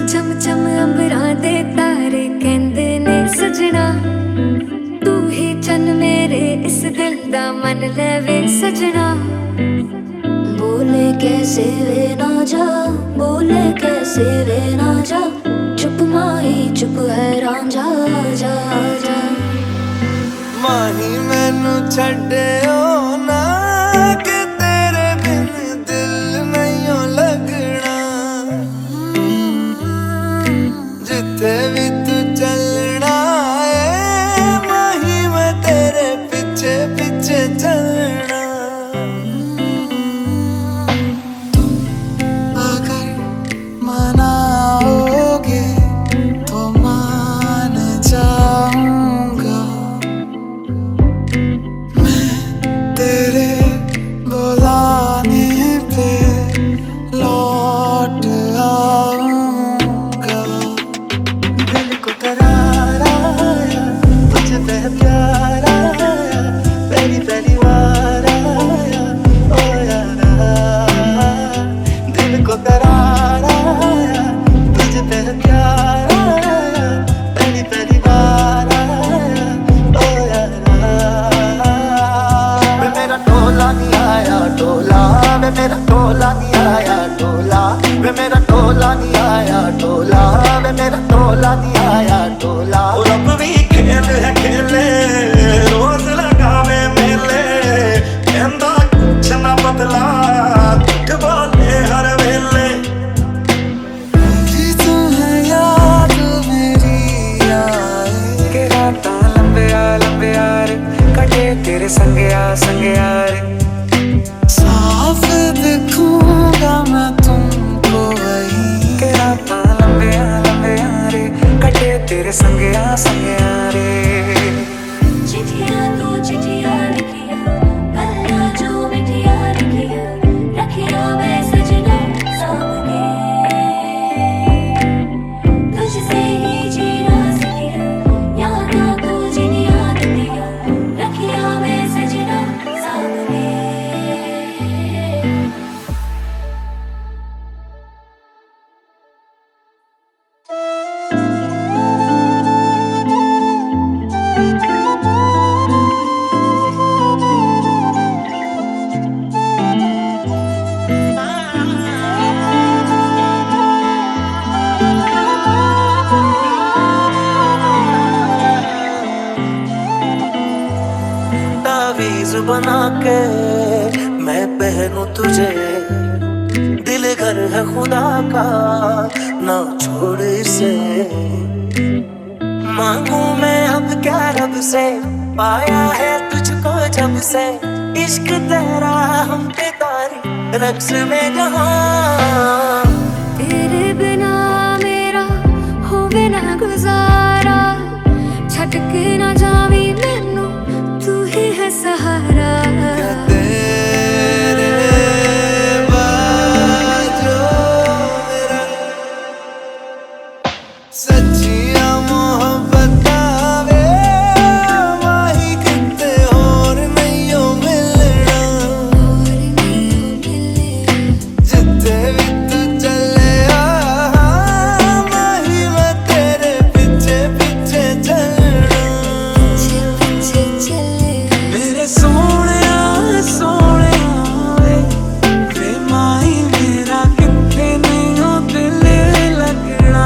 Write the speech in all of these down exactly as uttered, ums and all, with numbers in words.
चम चम अंबरां दे तारे कहंदे ने सजना, तू ही चन मेरे इस दिल दा मन लवे सजना। बोले कैसे वे ना जा, बोले कैसे वे ना जा, चुप माही चुप है रांझा, जा जा। माही मैनू छड्डियो ना कि तेरे बिन दिल नहीं लगना। जिथे भी तू चलना है माही मैं तेरे पीछे पीछे चलना। तुम अगर मनाओगे तो मान जाऊंगा, मैं तेरे बुलाने पे लौट आऊंगा। दिल को करार आया, तुझ पे प्यार आया, पहली पहली बार आया ओ यारा। दिल को करार आया, तुझ पे प्यार आया, पहली पहली बार आया ओ यारा। वे मेरा टोला नहीं आया टोला, वे मेरा टोला नहीं आया टोला, वे मेरा टोला नहीं आया टोला, वे मेरा टोला नहीं आया टोला। रब भी खेल है खेले, रोज लगावे मेले, कहंदा कुछ ना बदला, झूठ बोले हर वेले। कि तुम्हें याद मेरी आए, के रातां लंबे आ लंबे आ रे, कटे तेरे संगया संगया रे। साफ दिखूंगा मैं तुमको वहीं, के रातां लंबे आ लंबे आ रे, कटे तेरे संगया संगया रे। चिट्ठियां तू चिट्ठियां लिखिया, गल्लां जो मिठिया लिखिया, रखिया मैं सजना सामने। तुझसे ही जीना सकिया, यादां तू जिनिया दिया, रखिया मैं सजना सामने। तावीज़ बना के मैं पहनूं तुझे, दिल घर है खुदा का ना छोड़ इसे। मांगू मैं अब क्या रब से, पाया है तुझको जब से, इश्क तेरा हम पे तारी रक्स में जहां। तेरे बिना मेरा होवे ना गुजारा, छटक ना जावी मैनू तू ही है सहारा। तेरे बाजो मेरा सच्चिया मोहब्बतां वे, माही किते होर नहीं ओ मिलना। जिथे भी तू चले आ माही मैं तेरे पीछे पीछे चलना। मेरे सोहणिया सोहणिया वे, वे माही मेरा किथे नहीं ओ दिल लगना।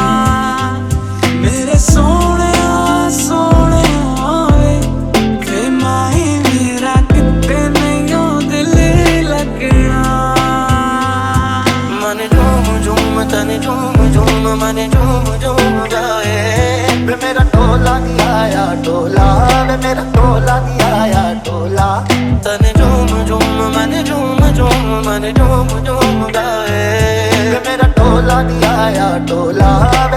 मेरे सोहणिया सोहणिया वे, वे माही मेरा किथे नहीं ओ दिल लगना। मन झूम झूम तन झूम झूम मन झूम झूम जाए। वे मेरा टोला नहीं आया टोला, वे मेरा टोला नहीं आया टोला। तन झूम झूम मन झूम झूम मन झूम झूम गाए। वे मेरा टोला नहीं आया टोला, वे